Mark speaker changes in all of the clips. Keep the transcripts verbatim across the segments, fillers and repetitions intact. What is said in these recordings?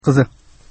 Speaker 1: кызы.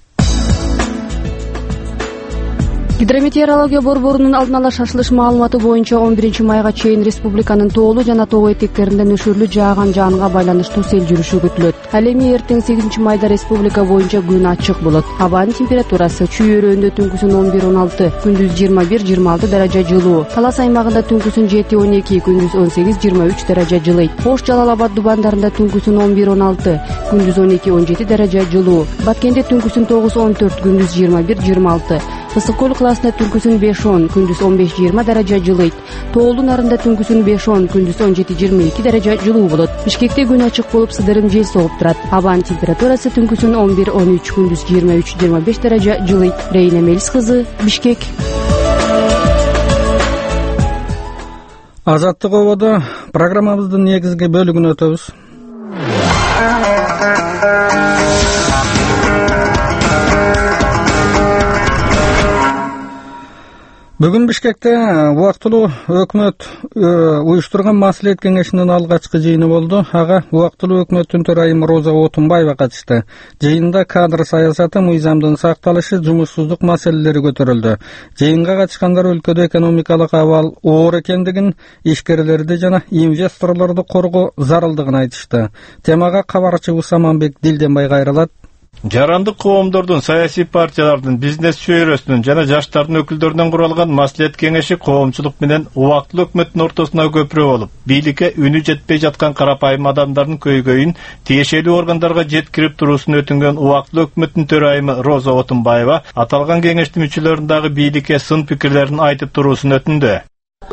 Speaker 2: Гидрометеорология борборунун алдын ала шашылыш маалыматы боюнча он биринчи майга чейин республиканын тоолуу жана тоо этектеринде нөшөрлүү жааган жаанга байланыштуу сел жүрүшү күтүлөт. Ал эми эртең сегизинчи майда республика боюнча күн ачык болот. Абанын температурасы Чүй өрөөнүндө түнкүсүн он бир он алты, күндүз жыйырма бир жыйырма алты даража жылуу. Талас аймагында түнкүсүн жети он эки, күндүз он сегиз жыйырма үч даража жылыйт. Ош Жалал Абад Дубандарында түнкүсүн он бир он алты, күндүз он эки он жети даража жылуу. Баткенде түнкүсүн тогуз он төрт, күндүз жыйырма бир жыйырма алты. Ысык көл классында түнкүсүн беш он, күндүз он беш жыйырма даража жылыйт. Тоолуу нарында түнкүсүн беш он, күндүз он жети жыйырма эки даража жылуу болот. Бишкекте күн ачык болуп, сыдырым жел согуп турат. Абанын температурасы түнкүсүн он бир он үч, күндүз жыйырма үч жыйырма беш даража жылыйт. Рейна Мелис кызы, Бишкек.
Speaker 1: Азаттык ободо программабыздын негизги бөлүгүнө өтөбүз. Бүгүн Бишкекте убактылуу өкмөт уюштурган маслихат кеңешинин алгачкы жыйыны болду. Ага убактылуу өкмөттүн төрайымы Роза Отунбаева катышты. Жыйында кадр саясаты, мыйзамдын сакталышы, жумушсуздук маселелери көтөрүлдү. Жыйынга катышкандар өлкөдө экономикалык абал оор экендигин, ишкерлерди жана инвесторлорду коргоо зарылдыгын айтышты. Темага кабарчы Усаманбек Дилденбай кайрылат.
Speaker 3: Жарандык коомдордун, саясий партиялардын, бизнес чөйрөсүнүн жана жаштардын өкүлдөрүнөн куралган маслихат кеңеши коомчулук менен убактылуу өкмөттүн ортосуна көпүрө болуп, бийликке үнү жетпей жаткан карапайым адамдардын көйгөйүн тиешелүү органдарга жеткирип туруусун өтүнгөн убактылуу өкмөттүн төрайымы Роза Отунбаева аталган кеңештин мүчөлөрүнүн дагы бийликке сын пикирлерин айтып туруусун өтүндү.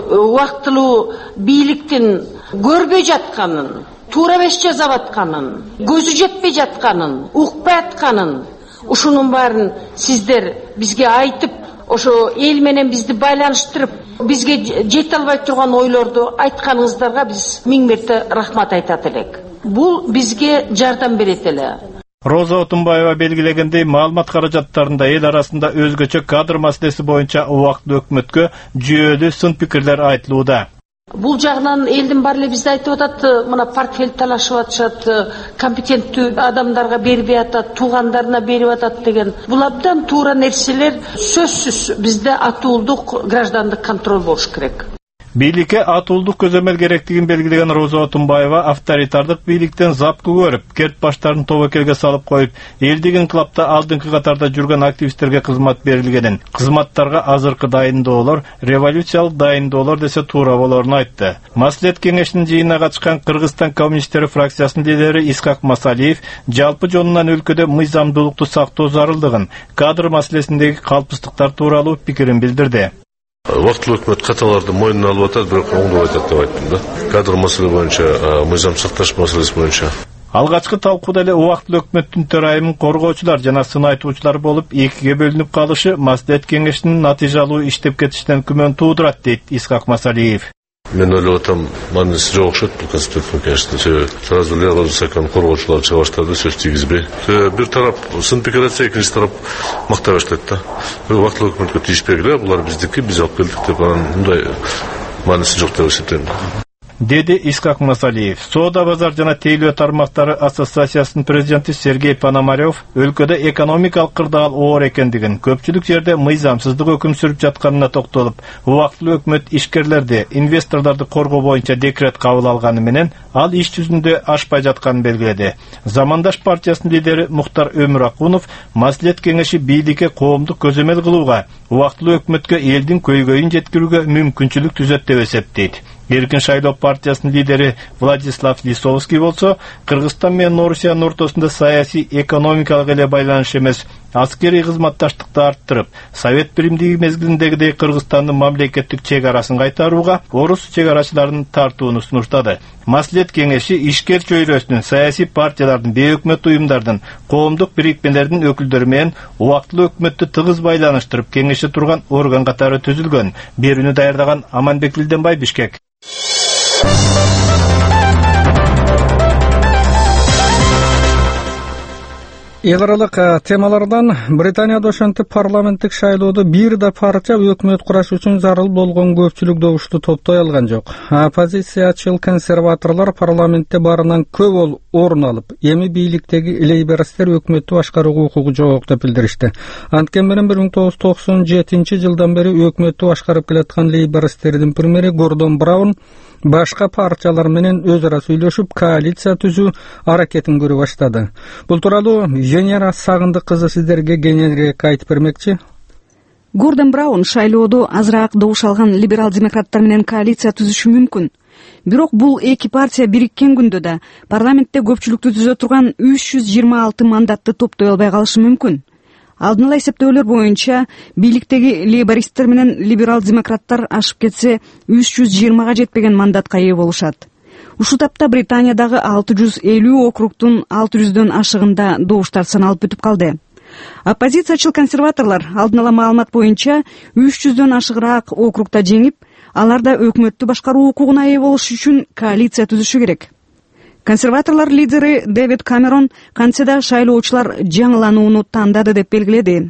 Speaker 4: Убактылуу бийликтин көрбөй жатканын, туура эмес жасап атканын, көзү жетпей жатканын, укпай атканын, ушунун баарын сиздер бизге айтып, ошо эл менен бизди байланыштырып, бизге жете албай турган ойлорду айтканыңыздарга биз миң мерте рахмат айтат элек. Бул бизге жардам берет эле.
Speaker 3: Роза Отунбаева белгилегендей, маалымат каражаттарында эл арасында өзгөчө кадр маселеси боюнча убактылуу өкмөткө жүйөлүү сын пикирлер айтылууда.
Speaker 4: Бул жагынан элдин баары эле бизди айтып атат, мына портфель талашып атышат, компетенттүү адамдарга бербей атат, туугандарына берип атат деген. Бул абдан туура нерселер. Сөзсүз бизде атуулдук, граждандык контроль болуш керек.
Speaker 3: Бийликке атуулдук көзөмөл керектигин белгилеген Роза Отунбаева авторитардык бийликтен запкы көрүп, керт баштарын тобокелге салып коюп, элдик инкылапта алдыңкы катарда жүргөн активисттерге кызмат берилгенин, кызматтарга азыркы дайындоолор, революциялык дайындоолор десе туура болорун айтты. Маслихат кеңешинин жыйынына катышкан Кыргызстан коммунисттери фракциясынын лидери Исхак Масалиев жалпы жонунан өлкөдө мыйзамдуулукту сактоо зарылдыгын, кадр маселесиндеги калпсыздыктар тууралуу пикирин билдирди.
Speaker 5: Убактылуу өкмөт каталарды мойнуна алып атат, бирок оңдоп атат деп айттым да. Кадр маселе боюнча, мыйзам сакташ маселеси боюнча.
Speaker 3: Алгачкы талкууда эле убактылуу өкмөттүн төрайымын коргоочулар жана сын айтуучулар болуп экиге бөлүнүп калышы маслихат кеңешинин натыйжалуу иштеп кетишинен күмөн туудурат, дейт Исхак Масалиев.
Speaker 5: Мен ойлоп атам, мааниси жок окшойт бул конституциянын кеңеште. Себеби сразу эле Роза коргоочулар чыга баштады, сөз тийгизбей. Бир тарап сын пикир айтса, экинчи тарап мактай баштайт да. Убактылуу өкмөткө тийишпегиле, булар биздики, биз алып келдик деп, анан мындай мааниси жок деп эсептейм.
Speaker 3: Деди Исхак Масалиев. Соода базар жана тейлөө тармактары ассоциациясынын президенти Сергей Пономарев өлкөдө экономикалык кырдаал оор экендигин, көпчүлүк жерде мыйзамсыздык өкүм сүрүп жатканына токтолуп, убактылуу өкмөт ишкерлерди, инвесторлорду коргоо боюнча декрет кабыл алганы менен ал иш жүзүндө ашпай жатканын белгиледи. Замандаш партиясынын лидери Мухтар Өмүракунов маслихат кеңеши бийликке коомдук көзөмөл кылууга, убактылуу өкмөткө элдин көйгөйүн жеткирүүгө мүмкүнчүлүк түзөт деп эсептейт. Эркин шайлоо партиясынын лидери Владислав Лисовский болсо, Кыргызстан менен Орусиянын ортосунда саясий, экономикалык эле байланыш эмес, аскерий кызматташтыкты арттырып, Совет биримдиги мезгилиндегидей Кыргызстандын мамлекеттик чек арасын кайтарууга орус чек арачыларынын тартууну сунуштады. Маслихат кеңеши ишкер чөйрөсүнүн, саясий партиялардын, бейөкмөт уюмдардын, коомдук бирикмелердин өкүлдөрү менен убактылуу өкмөттү тыгыз байланыштырып кеңеши турган орган катары түзүлгөн. Берүүнү даярдаган Аманбек Дилденбай, Бишкек.
Speaker 1: Игралык темалардан Британияда ошентип парламенттик шайлоодо бир да партия өкмөт кураш үчүн зарыл болгон көпчүлүк добушту топтой алган жок. Оппозициячыл консерваторлор парламентте барынан көп орун алып, эми бийликтеги лейбористтер өкмөттү башкарууга укугу жок деп билдиришти. Анткени менен бир миң тогуз жүз токсон жетинчи жылдан бери өкмөттү башкарып келаткан лейбористтердин премьери Гордон Браун башка партиялар менен өз ара сүйлөшүп, коалиция түзүү аракетин көрө баштады. Бул тууралуу Венера Сагындык кызы сиздерге кеңирээк айтып бермекчи.
Speaker 2: Гордон Браун шайлоодо азыраак добуш алган либерал-демократтар менен коалиция түзүшү мүмкүн. Бирок бул эки партия бириккен күндө да парламентте көпчүлүктү түзө турган үч жүз жыйырма алты мандатты топтой албай калышы мүмкүн. Алдын ала эсептөөлөр боюнча бийликтеги лейбористтер менен либерал-демократтар ашып кетсе үч жүз жыйырмага жетпеген мандатка ээ болушат. Ушул тапта Британиядагы алты жүз элүү округтун алты жүздөн ашыгында добуштар саналып бүтүп калды. Оппозициячыл консерваторлор алдын ала маалымат боюнча үч жүздөн ашыгыраак округта жеңип, аларда өкмөттү башкаруу укугуна ээ болуш үчүн коалиция түзүшү керек. Консерваторлор лидери Дэвид Камерон кантсе шайлоочулар жаңыланууну тандады деп белгиледи.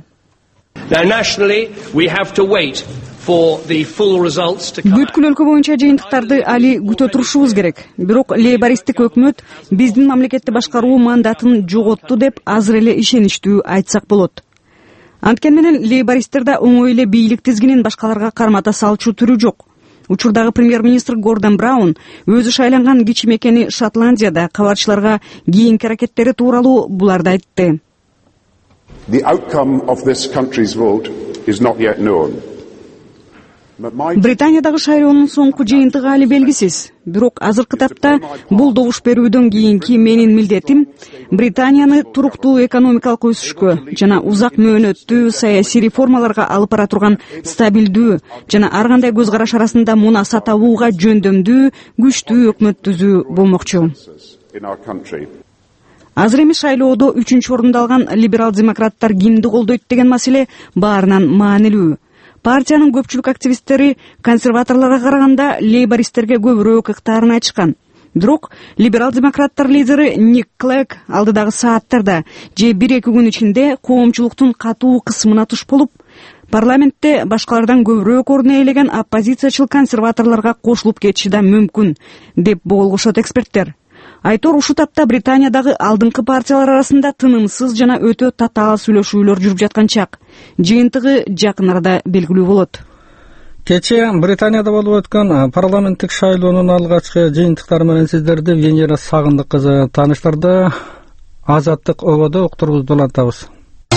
Speaker 2: Бүткүл өлкө боюнча жыйынтыктарды али күтө турушубуз керек. Бирок лейбористтик өкмөт биздин мамлекетти башкаруу мандатын жоготту деп азыр эле ишеничтүү айтсак болот. Анткени менен лейбористтерде оңой эле бийлик тизгинин башкаларга кармата салчу түрү жок. Учурдагы премьер-министр Гордон Браун өзү шайланган кичи мекени Шотландияда кабарчыларга кийинки аракеттери тууралуу буларды айтты.
Speaker 6: The outcome of this country's vote is not yet known.
Speaker 2: Британиядагы шайлоонун соңку жыйынтыгы али белгисиз. Бирок азыркы тапта бул добуш берүүдөн кийинки менин милдетим Британияны туруктуу экономикалык өсүшкө жана узак мөөнөттүү саясий реформаларга алып бара турган стабилдүү жана ар кандай көз караш арасында мунаса табууга жөндөмдүү, күчтүү өкмөт түзүү болмокчу. Азыр эми шайлоодо үчүнчү орунду алган либерал-демократтар кимди колдойт деген маселе баарынан маанилүү. Партиянын көпчүлүк активисттери консерваторлорго караганда лейбористтерге көбүрөөк ыктаарын айтышкан. Бирок либерал-демократтар лидери Ник Клэг алдыдагы сааттарда же бир-эки күн ичинде коомчулуктун катуу кысымына туш болуп, парламентте башкалардан көбүрөөк орун ээлеген оппозициячыл консерваторлорго кошулуп кетиши да мүмкүн деп болгошот эксперттер. Айтор ушул тапта Британиядагы алдыңкы партиялар арасында тынымсыз жана өтө татаал сүйлөшүүлөр жүрүп жаткан чак. Жыйынтыгы жакын арада белгилүү болот.
Speaker 1: Кече Британияда болуп өткөн парламенттик шайлоонун алгачкы жыйынтыктары менен сиздерди Венера Сагындык кызы тааныштырды. Азаттык ободо уктурубузду улантабыз.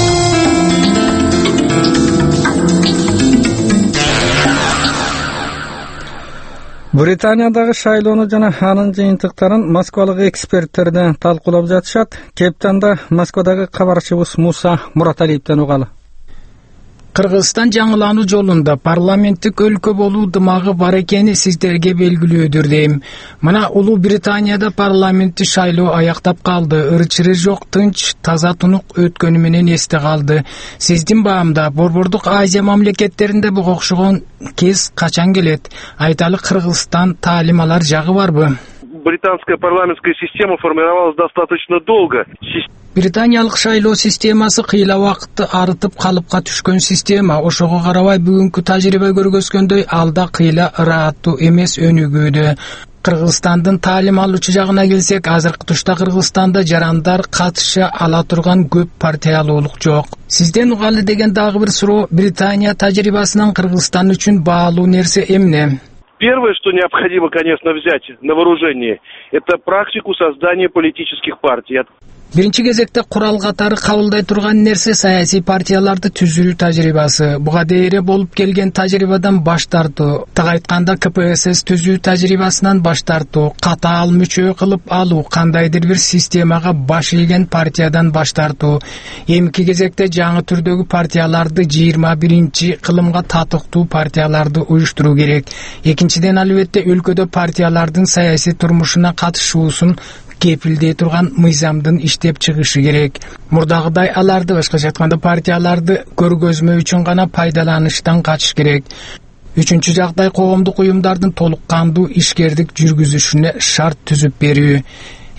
Speaker 1: Британиядагы шайлоону жана анын жыйынтыктарын москвалык эксперттерден талкуулап жатышат. Кептанда Москвадагы кабарчыбыз Муса Мураталиевден угалы.
Speaker 7: Кыргызстан жаңылануу жолунда парламенттик өлкө болуу дымагы бар экени сиздерге белгилөөдүр дейм. Мына Улуу Британияда парламенттик шайлоо аяктап калды. Ыр-чыры жок, тынч, таза тунук өткөнү менен эсте калды. Сиздин баамда Борбордук Азия мамлекеттеринде буга окшогон кез качан келет? Айталы Кыргызстан таалималар жагы барбы?
Speaker 8: Британская парламентская система формировалась достаточно долго.
Speaker 7: Британиялык шайлоо системасы кыйла убакытты арытып калыпка түшкөн система. Ошого карабай бүгүнкү тажрыйба көргөзгөндөй алда кыйла ырааттуу эмес өнүгүүдө. Кыргызстандын таалим алуучу жагына келсек, азыркы тушта Кыргызстанда жарандар катыша ала турган көп партиялуулук жок. Сизден угалы деген дагы бир суроо, Британия тажрыйбасынан Кыргызстан үчүн баалуу нерсе эмне?
Speaker 8: Первое, что необходимо, конечно, взять на вооружение, это практику создания политических партий.
Speaker 7: Биринчи кезекте курал катары кабылдай турган нерсе саясий партияларды түзүү тажрыйбасы. Буга дейре болуп келген тажрыйбадан баш тартуу. Так айтканда ка пэ эс эс түзүү тажрыйбасынан баш тартуу, катаал мүчө кылып алуу, кандайдыр бир системага баш ийген партиядан баш тартуу. Эмки кезекте жаңы түрдөгү партияларды жыйырма биринчи кылымга татыктуу партияларды уюштуруу керек. Экинчиден, албетте өлкөдө партиялардын саясий турмушуна катышуусун кепилдей турган мыйзамдын иштеп чыгышы керек. Мурдагыдай аларды, башкача айтканда партияларды көргөзмө үчүн гана пайдаланыштан качыш керек. Үчүнчү жагдай коомдук уюмдардын толук кандуу ишкердик жүргүзүшүнө шарт түзүп берүү.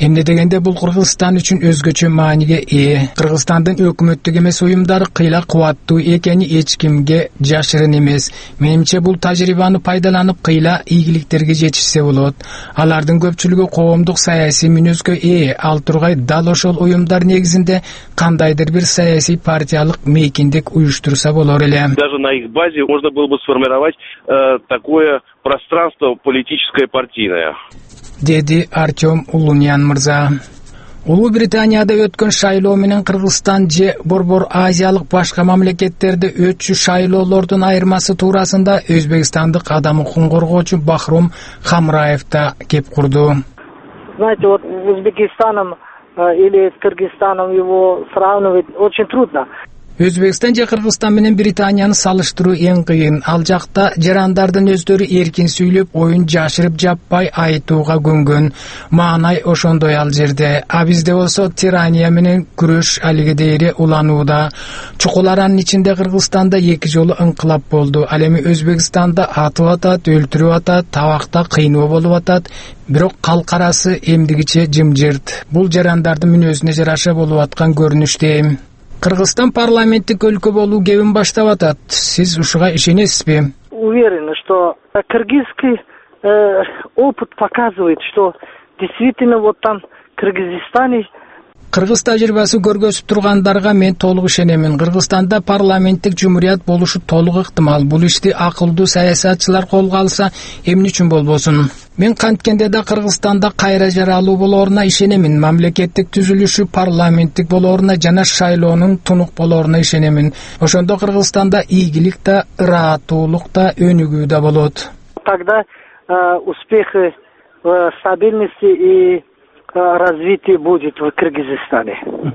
Speaker 7: Эмне дегенде бул Кыргызстан үчүн өзгөчө мааниге ээ. Кыргызстандын өкмөттүк эмес уюмдары кыйла кубаттуу экени эч кимге жашырын эмес. Менимче бул тажрыйбаны пайдаланып кыйла ийгиликтерге жетишсе болот. Алардын көпчүлүгү коомдук саясий мүнөзгө ээ. Ал тургай дал ошол уюмдар негизинде кандайдыр бир саясий партиялык мейкиндик уюштурса болор эле.
Speaker 8: Даже на их базе можно было бы сформировать э, такое пространство политическое партийное.
Speaker 7: Деди Артем Улуньян мырза. Улуу Британияда өткөн шайлоо менен Кыргызстан же Борбор Азиялык башка мамлекеттерде өтчү шайлоолордун айырмасы туурасында өзбекстандык адам укугун коргоочу Бахром Хамраев да кеп курду.
Speaker 9: Знаете, вот Узбекистаном или с Кыргызстаном его сравнивать очень трудно.
Speaker 7: Өзбекстан же Кыргызстан менен Британияны салыштыруу эң кыйын. Ал жакта жарандардын өздөрү эркин сүйлөп, оюн жашырып жаппай айтууга көнгөн. Маанай ошондой ал жерде. А бизде болсо тирания менен күрөш алиге дейре уланууда. Чукуларанын ичинде Кыргызстанда эки жолу ыңкылап болду. Ал эми Өзбекстанда атып атат, өлтүрүп атат, табакта кыйноо болуп атат. Бирок калкарасы эмдигиче жымжырт. Бул жарандардын мүнөзүнө жараша болуп аткан көрүнүштө. Кыргызстан парламенттик өлкө болуу кебин баштап атат. Сиз ушуга ишенесизби?
Speaker 9: Уверен, что кыргызский э, опыт показывает, что действительно вот там в Кыргызстане
Speaker 7: Кыргыз тажрыйбасы көргөзүп тургандарга мен толук ишенемин. Кыргызстанда парламенттик жумурият болушу толук ыктымал. Бул ишти акылдуу саясатчылар колго алса, эмне үчүн болбосун? Мен канткенде да Кыргызстанда кайра жаралуу болоруна ишенемин. Мамлекеттик түзүлүшү парламенттик болоруна жана шайлоонун тунук болоруна ишенемин. Ошондо Кыргызстанда ийгилик да, ырааттуулук да, өнүгүү да болот.
Speaker 9: Тогда э, успехи, э, стабильности и развитие будет в Кыргызстане.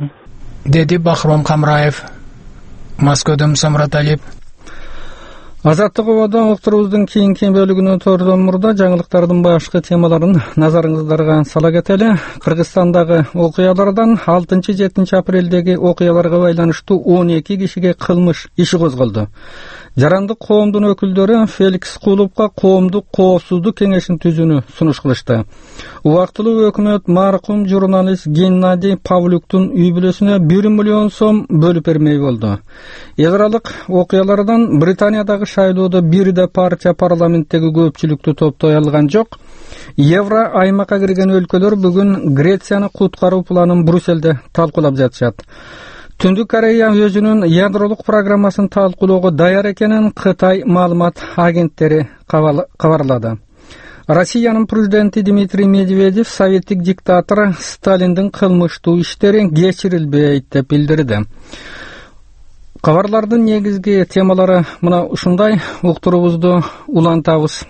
Speaker 7: Деди Бахром Хамраев. Москвадан Самрат Алиев.
Speaker 1: Азаттык убада уктурубуздун кийинки бөлүгүнө төрдөн мурда жаңылыктардын башкы темаларын назарыңыздарга сала кетели. Кыргызстандагы окуялардан алтынчы-жетинчи апрелдеги окуяларга байланыштуу он эки кишиге кылмыш иши козголду. Жарандык коомдун өкүлдөрү Феликс Кулупка коомдук коопсуздук кеңешин түзүүнү сунуш кылышты. Убактылуу өкмөт маркум журналист Геннадий Павлюктун үй бүлөсүнө бир миллион сом бөлүп бермей болду. Эвралык окуялардан Британиядагы шайлоодо бир да партия парламенттеги көпчүлүктү топтой алган жок. Евро аймакка кирген өлкөлөр бүгүн Грецияны куткаруу планын Брюсселде талкуулап жатышат. Түндүк Корея өзүнүн ядролук программасын талкуулоого даяр экенин Кытай маалымат агенттери кабарлады. Россиянын президенти Дмитрий Медведев советтик диктатор Сталиндин кылмыштуу иштери кечирилбейт деп билдирди. Кабарлардын негизги темалары мына ушундай. Уктурубузду улантабыз.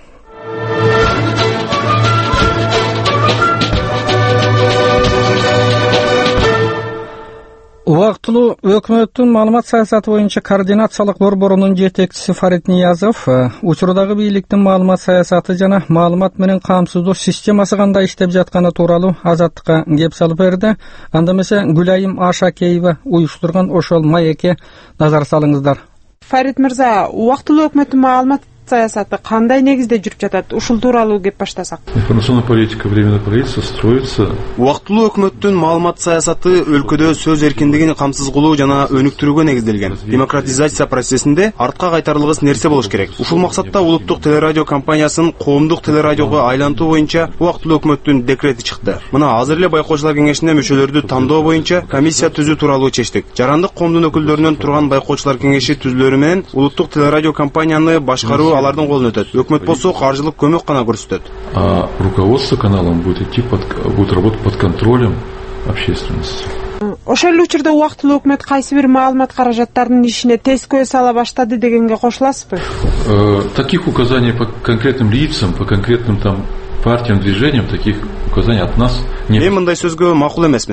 Speaker 1: Убактылуу өкмөттүн маалымат саясаты боюнча координациялык борборунун жетекчиси Фарид Ниязов учурдагы бийликтин маалымат саясаты жана маалымат менен камсыздоо системасы кандай иштеп жатканы тууралуу Азаттыкка кеп салып берди. Анда эмесе Гүлайым Ашакеева уюштурган ошол маекке назар салыңыздар.
Speaker 10: Фарид мырза, убактылуу өкмөттүн маалымат саясаты кандай негизде жүрүп жатат? Ушул тууралуу кеп баштасак.
Speaker 11: Информационная политика временного правительства строится.
Speaker 12: Убактылуу өкмөттүн маалымат саясаты өлкөдө сөз эркиндигин камсыз кылуу жана өнүктүрүүгө негизделген. Демократизация процессинде артка кайтарылгыс нерсе болуш керек. Ушул максатта улуттук телерадио компаниясын коомдук телерадиого айлантуу боюнча убактылуу өкмөттүн декрети чыкты. Мына азыр эле байкоочулар кеңешине мүчөлөрдү тандоо боюнча комиссия түзүү тууралуу чечтик. Жарандык коомдун өкүлдөрүнөн турган байкоочулар кеңеши түзүлөрү менен улуттук телерадио компанияны башкаруу алардын колуна өтөт. Өкмөт болсо каржылык көмөк гана көрсөтөт.
Speaker 11: А руководство каналом будет идти под будет работать под контролем общественности.
Speaker 10: Ошол учурда убактылуу өкмөт кайсы бир маалымат каражаттарынын ишине тез көз сала баштады дегенге кошуласызбы?
Speaker 11: Таких указаний по конкретным лицам, по конкретным там партиям, движениям, таких указаний от нас нет.
Speaker 12: Мен мындай сөзгө макул эмесмин.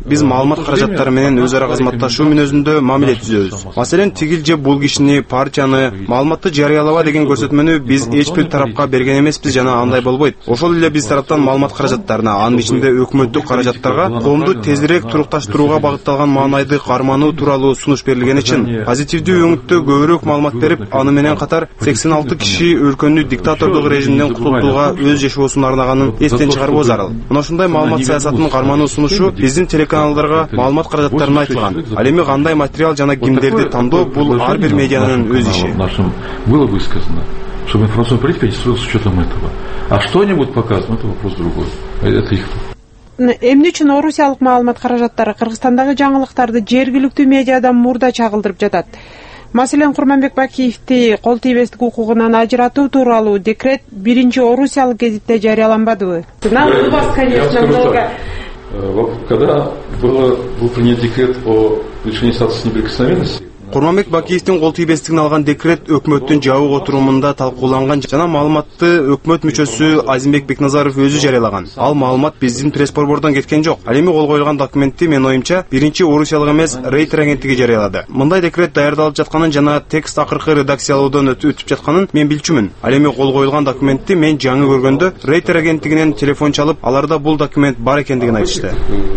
Speaker 12: биз маалымат каражаттары менен өз ара кызматташуу мүнөзүндө мамиле түзөбүз. Маселен, тигил же бул кишини, партияны, маалыматты жарыялаба деген көрсөтмөнү биз эч бир тарапка берген эмеспиз жана андай болбойт. Ошол эле биз тараптан маалымат каражаттарына, анын ичинде өкмөттүк каражаттарга коомду тезирээк турукташтырууга багытталган маанайды кармануу тууралуу сунуш берилгени үчүн позитивдүү өңүттө көбүрөөк маалымат берип, аны менен катар сексен алты киши өлкөнү диктатордук режимден кутултууга өз жашоосун арнаганын эстен чыгаруу зарыл. Мына ушундай маалымат саясатынын кармануу сунушу биздин телеканалдарга маалымат каражаттарына айтылган. Ал эми кандай материал жана кимдерди тандоо бул ар бир медианын өз иши.
Speaker 11: Было высказано, чтобы информационная политика не строилась с учетом этого. А что они будут показывать, это вопрос другой. Это их.
Speaker 10: Эмне үчүн орусиялык маалымат каражаттары Кыргызстандагы жаңылыктарды жергиликтүү медиадан мурда чагылдырып жатат? Маселен, Курманбек Бакиевди кол тийбестик укугунан ажыратуу тууралуу декрет биринчи орусиялык гезитте жарыяланбадыбы? Нам у вас, конечно, много.
Speaker 11: Когда был принят декрет о лишении статуса неприкосновенности,
Speaker 12: Курманбек Бакиевдин кол тийбестигин алган декрет өкмөттүн жабык отурумунда талкууланган жана маалыматты өкмөт мүчөсү Азимбек Бекназаров өзү жарыялаган. Ал маалымат биздин пресс-борбордон кеткен жок. Ал эми кол коюлган документти менин оюмча биринчи орусиялык эмес Рейтер агенттиги жарыялады. Мындай декрет даярдалып жатканын жана текст акыркы редакциялоодон өтүп жатканын мен билчүмүн. Ал эми кол коюлган документти мен жаңы көргөндө Рейтер агенттигинен телефон чалып, аларда бул документ бар экендигин айтышты.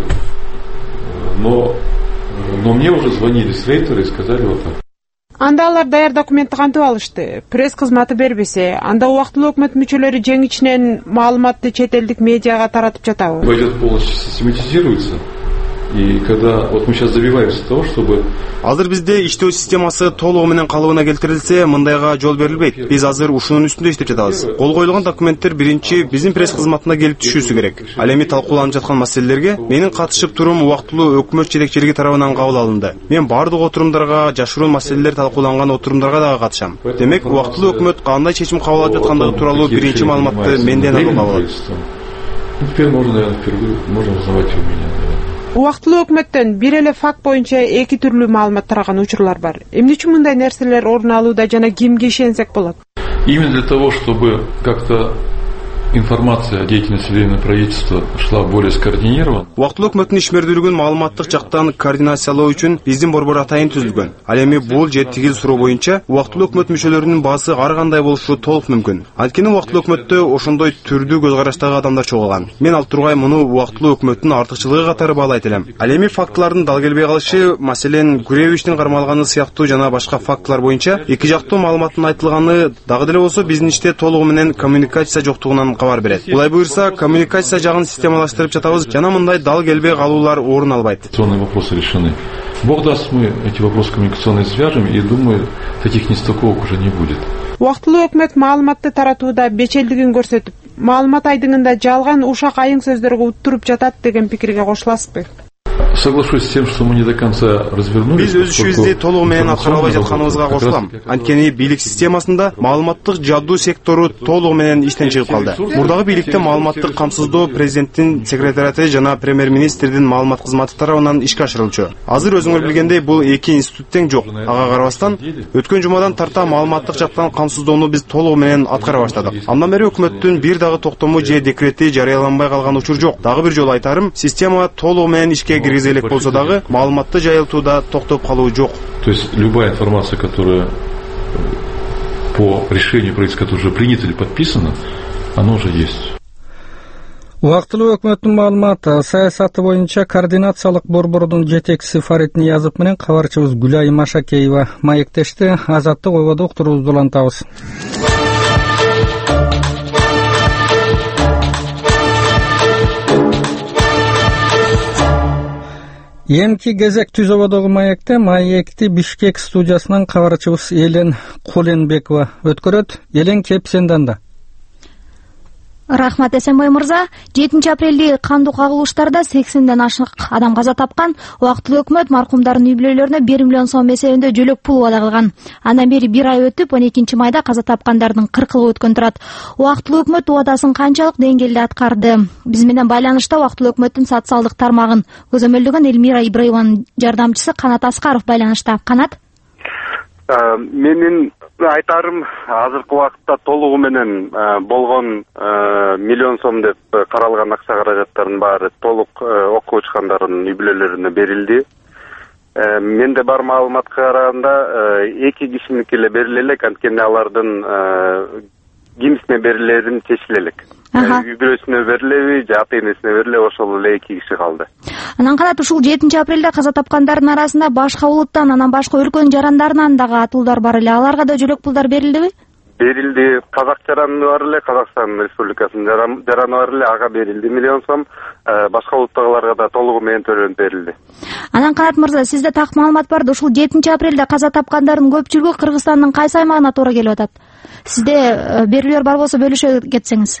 Speaker 11: Но Но мне уже звонили с Рейтера и сказали вот так.
Speaker 10: Анда алар даяр документти кантип алышты? Пресс кызматы бербесе, анда убактылуу өкмөт мүчөлөрү жең ичинен маалыматты чет элдик медиага таратып жатабы?
Speaker 11: Пойдет полностью систематизируется. И когда вот мы сейчас добиваемся того, чтобы
Speaker 12: азыр бизде иштөө системасы толугу менен калыбына келтирилсе, мындайга жол берилбейт. Биз азыр ушунун үстүндө иштеп жатабыз. Кол коюлган документтер биринчи биздин пресс кызматына келип түшүүсү керек. Ал эми талкууланып жаткан маселелерге менин катышып турум убактылуу өкмөт жетекчилиги тарабынан кабыл алынды. Мен бардык отурумдарга, жашыруун маселелер талкууланган отурумдарга дагы катышам. Демек, убактылуу өкмөт кандай чечим кабыл алып жаткандыгы тууралуу биринчи маалыматты менден алууга болот.
Speaker 11: Теперь можно, наверное, впервые можно узнавать у меня.
Speaker 10: Убактылуу өкмөттөн бир эле факт боюнча эки түрлүү маалымат тараган учурлар бар. Эмне үчүн мындай нерселер орун алууда жана кимге ишенсек болот?
Speaker 11: Именно для того, чтобы как-то информация о деятельности временного правительства шла более скоординированно.
Speaker 12: Убактылуу өкмөттүн ишмердүүлүгүн маалыматтык жактан координациялоо үчүн биздин борбор атайын түзүлгөн. Ал эми бул же тигил суроо боюнча убактылуу өкмөт мүчөлөрүнүн баасы ар кандай болушу толук мүмкүн. Анткени убактылуу өкмөттө ошондой түрдүү көз караштагы адамдар чогулган. Мен ал тургай муну убактылуу өкмөттүн артыкчылыгы катары баалайт элем. Ал эми фактылардын дал келбей калышы, маселен, Гуревичтин кармалганы сыяктуу жана башка фактылар боюнча эки жактуу маалыматтын айтылганы дагы деле болсо биздин иште толугу менен коммуникация жоктугунан кабар берет. Булай буюрса, коммуникация жагын системалаштырып жатабыз, жана мындай дал келбей калуулар орун албайт.
Speaker 11: Вопросы решены. Бог даст, мы эти вопросы коммуникационные свяжем, и думаю, таких нестыковок уже не будет.
Speaker 10: Убактылуу өкмөт маалыматты таратууда бечелдигин көрсөтүп, маалымат айдыңында жалган ушак айың сөздөргө уттуруп жатат деген пикирге кошуласызбы?
Speaker 11: Соглашусь с тем, что мы не до конца развернули.
Speaker 12: Биз өз ишибизди толугу менен аткара албай жатканыбызга кошулам. Анткени бийлик системасында маалыматтык жабдуу сектору толугу менен иштен чыгып калды. Мурдагы бийликте маалыматтык камсыздоо президенттин секретариаты жана премьер-министрдин маалымат кызматы тарабынан ишке ашырылчу. Азыр өзүңөр билгендей бул эки институт тең жок. Ага карабастан, өткөн жумадан тарта маалыматтык жактан камсыздоону биз толугу менен аткара баштадык. Андан бери өкмөттүн бир дагы токтому же декрети жарыяланбай калган учур жок. Дагы бир жолу айтарым, система толугу менен ишке киргизелек болсо дагы маалыматты жайылтууда токтоп калуу жок.
Speaker 11: То есть любая информация, которая по решению правительства, которое уже принято или подписано, она уже есть.
Speaker 1: Убактылуу өкмөттүн маалымат саясаты боюнча координациялык борбордун жетекчиси Фарид Ниязов менен кабарчыбыз Гүлай Машакеева маектешти. Азаттык ойгоду уктуруубузду улантабыз. Эмки кезек түзөбөдөгү маекте маекти Бишкек студиясынан кабарчыбыз Элен Куленбекова өткөрөт. Элен, кеп сенден да.
Speaker 13: Рахмат Эсенбай мырза. жетинчи апрелде кандуу кагылыштарда сексенден ашык адам каза тапкан. Убактылуу өкмөт маркумдардын үй бүлөлөрүнө бир миллион сом эсебинде жөлөк пул вада кылган. Андан бери бир ай өтүп, он экинчи майда каза тапкандардын кыркы өткөн турат. Убактылуу өкмөт убадасын канчалык деңгээлде аткарды? Биз менен байланышта убактылуу өкмөттүн социалдык тармагын көзөмөлдөгөн Элмира Ибраеванын жардамчысы Канат Аскаров байланышта. Канат?
Speaker 14: Менин айтарым азыркы убакытта толугу менен болгон миллион сом деп каралган акча каражаттардын баары толук окуу учкандардын үй бүлөлөрүнө берилди. Менде бар маалыматка караганда эки кишиники эле бериле элек, анткени алардын кимисине берилерин чечиле элек. Үй бүлөсүнө берилеби же ата энесине берилеби, ошол эле эки киши калды.
Speaker 13: Анан канат ушул жетинчи апрелде каза тапкандардын арасында башка улуттан, анан башка өлкөнүн жарандарынан дагы атуулдар бар эле. Аларга да жөлөк пулдар берилдиби?
Speaker 14: Берилди. Казак жараны бар эле, Казакстан Республикасынын жараны бар эле, ага берилди миллион сом. Башка улуттагыларга да толугу менен төлөнүп берилди.
Speaker 13: Анан Канат мырза, сизде так маалымат барда ушул жетинчи апрелде каза тапкандардын көпчүлүгү Кыргызстандын кайсы аймагына туура келип атат? Сизде берүүлөр бар болсо бөлүшө кетсеңиз.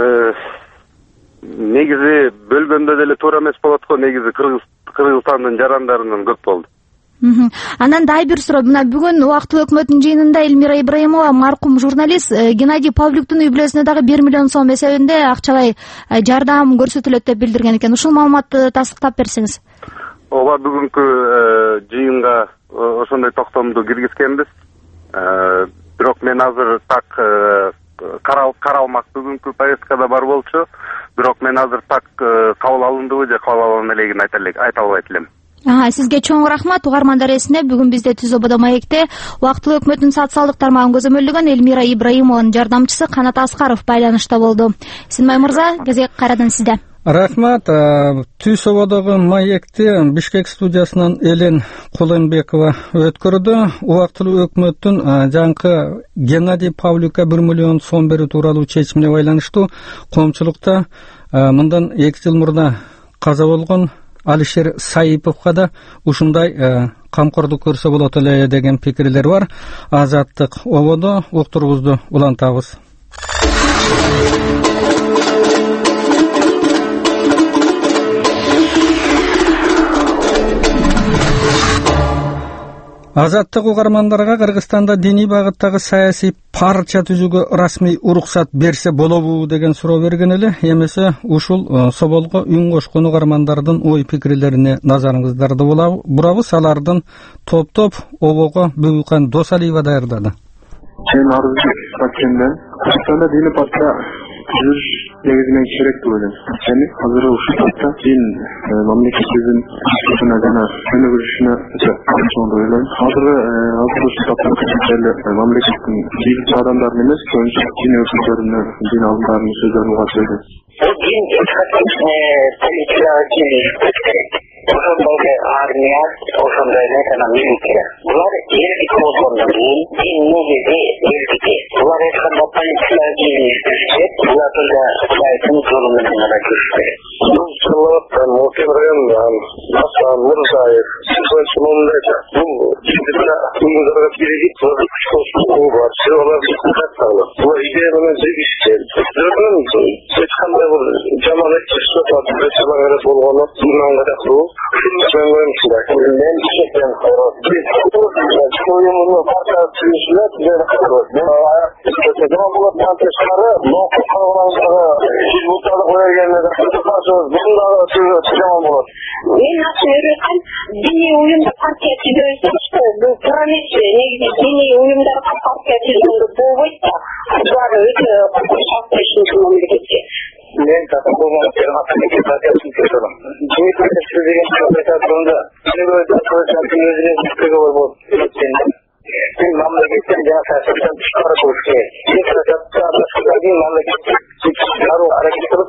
Speaker 14: Негизи бөлгөндө деле туура эмес болот го, негизи Кыргызстандын жарандарынан көп болду.
Speaker 13: Анан дай бир суроо, мына бүгүн убактылуу өкмөттүн жыйынында Элмира Ибраимова маркум журналист Геннадий Павлюктун үй бүлөсүнө дагы бир миллион сом эсебинде акчалай жардам көрсөтүлөт деп билдирген экен. Ушул маалыматты тастыктап берсеңиз.
Speaker 14: Ооба, бүгүнкү жыйынга ошондой токтомду киргизкенбиз. Бирок мен азыр так каралмак, бүгүнкү повесткада бар болчу. Бирок мен азыр так кабыл алындыбы же кабыл алынбаган элегин айта албайт элем.
Speaker 13: Сизге чоң рахмат. Угармандар эсине бүгүн бизде Түз ободо маекте убактылуу өкмөттүн социалдык тармагын көзөмөлдөгөн Элмира Ибраимованын жардамчысы Канат Аскаров байланышта болду. Синбай мырза, кезек кайрадан сизде.
Speaker 1: Рахмат. Түз ободогу маекти Бишкек студиясынан Элен Кулембекова өткөрдү. Убактылуу өкмөттүн жаңкы Геннадий Павлюкка бир миллион сом берүү тууралуу чечимине байланыштуу коомчулукта мындан эки жыл мурда каза болгон Алишер Саиповго да ушундай камкордук көрсө болот эле деген пикирлер бар. Азаттык ободо уктурубузду улантабыз. Азаттык угармандарга Кыргызстанда диний багыттагы саясий партия түзүүгө расмий уруксат берсе болобу деген суроо берген эле. Эмесе ушул соболго үн кошкон угармандардын ой пикирлерине назарыңыздарды бурабыз. Алардын топ-топ обого Бүгүкан Досалиева даярдады.
Speaker 15: Мен Арызбек Пакенмен Кыргызстанда диний партия түзүш негизинен керек деп ойлойм. Және азыр ушул топта дин мамлекетибиздин түзүшүнө жана өнүгүшүнө өтө чоң деп ойлойм. Азыр азыр ушул топта мамлекеттин бийлик адамдарын эмес, көбүнчө дин өкүлдөрүнө, дин алдындарынын сөздөрүн угат берди.
Speaker 16: Дин ошондой армия, ошондой эле милиция. Булар элдик болгондон кийин дин негизи элдикти. Булар эч кандай полиция кийинишпешет, булар да Кудайдын жолу менен гана жүрүшпөйт. Бул чылык Муким районунан Асан Мырзаев, Сыйкынчы мамлекет, бул жигитler уюмдарга биригип, булар күч кошуу бар. Алар депутаттар. Булар идея менен жигишкен. Жөргөн эч кандай бул жамаат чыгып атат, болгону иманга да кылуу. Мен ойлойм, мен ишетем, биз уюмдун партия түзүшүнө түзөлөт. Мен жаман болот партиялары, локо калгандагы депутаттар койгенде да бундагы жаман болот. Мен ачык диний уюмда партия түзөсө, бул туура эмес. Негизи диний уюмдарга партия түзгөндө болбойт да. Алар өтө шартташуу мамлекетте. Мен татаболмон терматамеке партиясын көрдүм. Диний партия деген партиясында өнүгүүгө көзөмөлдү өзүнө жүктөгө болот. Мен мамлекеттен жана саясаттан тышкары болуш керек. Мен саясатта башкалардын мамлекетти чыгаруу аракет кылып,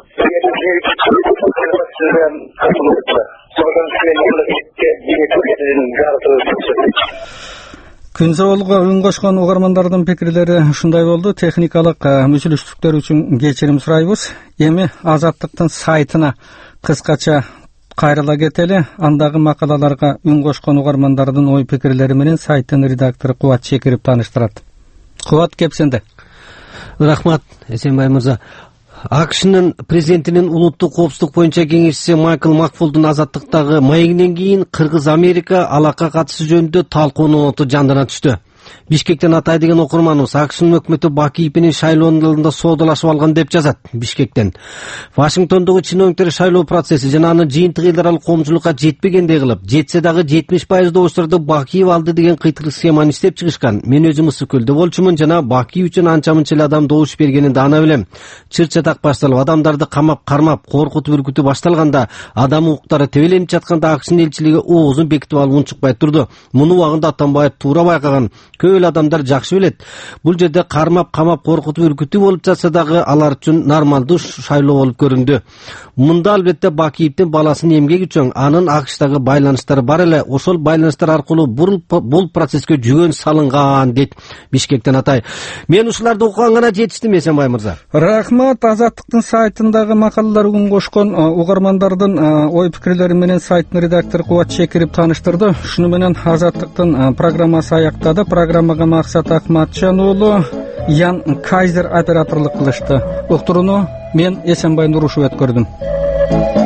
Speaker 1: Күн Соболго үн кошкон угармандардын пикирлери ушундай болду. Техникалык мүчүлүштүктөр үчүн кечирим сурайбыз. Эми Азаттыктын сайтына кыскача кайрыла кетели. Андагы макалаларга үн кошкон угармандардын ой пикирлери менен сайттын редактору Кубат Чекиров тааныштырат. Кубат, кепсинде.
Speaker 17: Рахмат, Эсенбай мырза. АКШнын президентинин улуттук коопсуздук боюнча кеңешчиси Майкл Макфулдун Азаттыктагы маегинен кийин Кыргыз Америка алакка катышы жөнүндө талкуунун оту жандана түштү. Бишкектен Атай деген окурманыбыз АКШнын өкмөтү Бакиев менен шайлоонун алдында соодалашып алган деп жазат. Бишкектен Вашингтондогу чиновниктер шайлоо процесси жана анын жыйынтык эл аралык коомчулукка жетпегендей кылып, жетсе дагы жетимиш пайыз добуштарды Бакиев алды деген кыйтыркы схеманы иштеп чыгышкан. Мен өзүм ысык көлдө болчумун жана Бакиев үчүн анча мынча эле адам добуш бергенин да ана билем. Чыр-чатак башталып, адамдарды камап, кармап, коркутуп, үркүтүп башталганда, адам укуктары тебеленип жатканда АКШнын элчилиги оозун бекитип алып унчукпай турду. Муну убагында Атамбаев туура байкаган. Көп эл адамдар жакшы билет. Бул жерде кармап, камап, коркутуп, үркүтүү болуп жатса дагы алар үчүн нормалдуу шайлоо болуп көрүндү. Мында албетте Бакиевдин баласынын эмгеги чоң, анын АКШтагы байланыштары бар эле. Ошол байланыштар аркылуу бул процесске жүгөн салынган дейт Бишкектен Атай. Мен ушуларды окуган гана жетиштим, Эсенбай мырза.
Speaker 1: Рахмат. Азаттыктын сайтындагы макалалар үгүн кошкон угармандардын ой пикирлери менен сайттын редактору Кубат Чекирип тааныштырды. Шуну менен Азаттыктын программасы аяктады. Программага Максат Акматжан уулу, Ян Кайзер операторлук кылышты. Уктурууну мен Эсенбай Нурушев өткөрдүм.